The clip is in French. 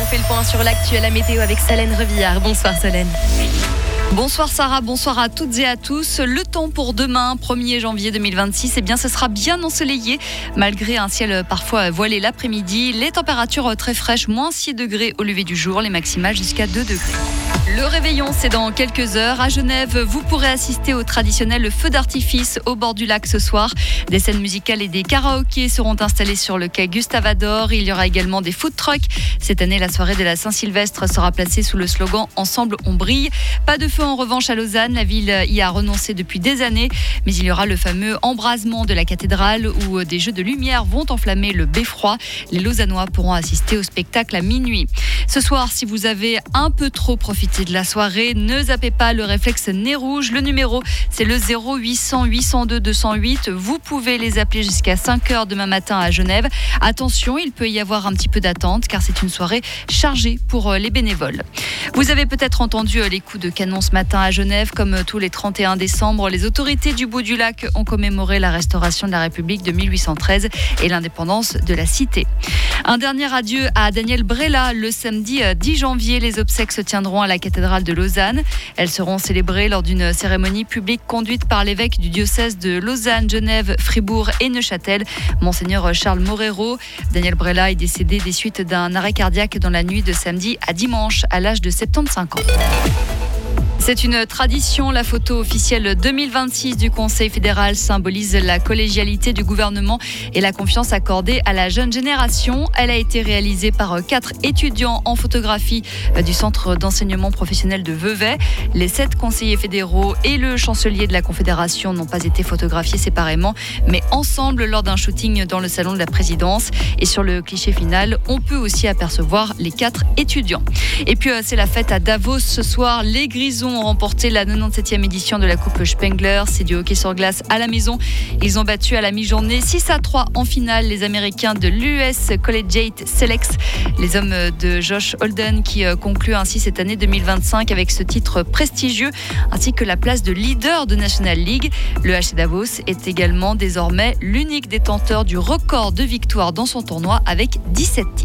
On fait le point sur l'actu à la météo avec Solène Revillard. Bonsoir Solène. Bonsoir Sarah, bonsoir à toutes et à tous. Le temps pour demain, 1er janvier 2026, ce sera bien ensoleillé. Malgré un ciel parfois voilé l'après-midi, les températures très fraîches, moins 6 degrés au lever du jour, les maximales jusqu'à 2 degrés. Le réveillon, c'est dans quelques heures. À Genève, vous pourrez assister au traditionnel feu d'artifice au bord du lac ce soir. Des scènes musicales et des karaokés seront installés sur le quai Gustave-Ador. Il y aura également des food trucks. Cette année, la soirée de la Saint-Sylvestre sera placée sous le slogan « Ensemble, on brille ». Pas de feu en revanche à Lausanne. La ville y a renoncé depuis des années. Mais il y aura le fameux embrasement de la cathédrale où des jeux de lumière vont enflammer le beffroi. Les Lausannois pourront assister au spectacle à minuit. Ce soir, si vous avez un peu trop profité de la soirée, ne zappez pas le réflexe nez rouge. Le numéro, c'est le 0800 802 208. Vous pouvez les appeler jusqu'à 5h demain matin à Genève. Attention, il peut y avoir un petit peu d'attente car c'est une soirée chargée pour les bénévoles. Vous avez peut-être entendu les coups de canon ce matin à Genève. Comme tous les 31 décembre, les autorités du bout du lac ont commémoré la restauration de la République de 1813 et l'indépendance de la cité. Un dernier adieu à Daniel Brella. Le samedi 10 janvier, les obsèques se tiendront à la cathédrale de Lausanne. Elles seront célébrées lors d'une cérémonie publique conduite par l'évêque du diocèse de Lausanne, Genève, Fribourg et Neuchâtel, Monseigneur Charles Moreiro. Daniel Brella est décédé des suites d'un arrêt cardiaque dans la nuit de samedi à dimanche à l'âge de 75 ans. C'est une tradition. La photo officielle 2026 du Conseil fédéral symbolise la collégialité du gouvernement et la confiance accordée à la jeune génération. Elle a été réalisée par 4 étudiants en photographie du Centre d'enseignement professionnel de Vevey. Les 7 conseillers fédéraux et le chancelier de la Confédération n'ont pas été photographiés séparément, mais ensemble lors d'un shooting dans le salon de la présidence. Et sur le cliché final, on peut aussi apercevoir les 4 étudiants. Et puis c'est la fête à Davos ce soir. Les Grisons ont remporté la 97e édition de la Coupe Spengler. C'est du hockey sur glace à la maison. Ils ont battu à la mi-journée 6-3 en finale les Américains de l'US Collegiate Selects. Les hommes de Josh Holden qui concluent ainsi cette année 2025 avec ce titre prestigieux ainsi que la place de leader de National League. Le HC Davos est également désormais l'unique détenteur du record de victoires dans son tournoi avec 17 titres.